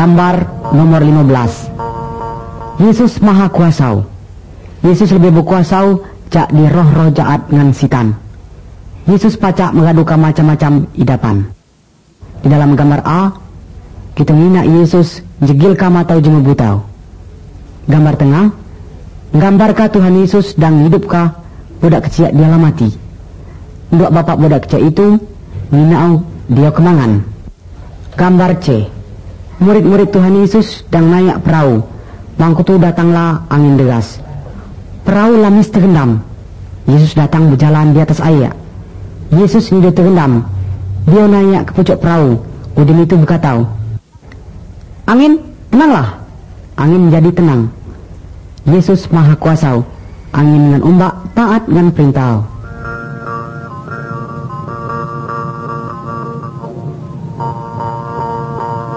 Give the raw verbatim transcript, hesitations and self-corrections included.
Gambar nomor lima belas. Yesus maha kuasa. Yesus lebih berkuasa jak di roh-roh jahat ngan sitan. Yesus pacak mengadukan macam-macam idapan. Di dalam gambar A, kita mina Yesus jegil kama tau jema butau. Gambar tengah, gambarkah Tuhan Yesus dan hidupkah budak kecil dia mati. Dua bapak budak kecil itu minau dia kemangan. Gambar C, murid-murid Tuhan Yesus dan naik perahu. Bangku tu datanglah angin deras. Perahu lamis terendam. Yesus datang berjalan di atas air. Yesus ini dia terendam. Dia naik ke pucuk perahu. Udin itu berkata, "Angin, tenanglah." Angin menjadi tenang. Yesus maha kuasa. Angin dengan ombak taat dengan perintah.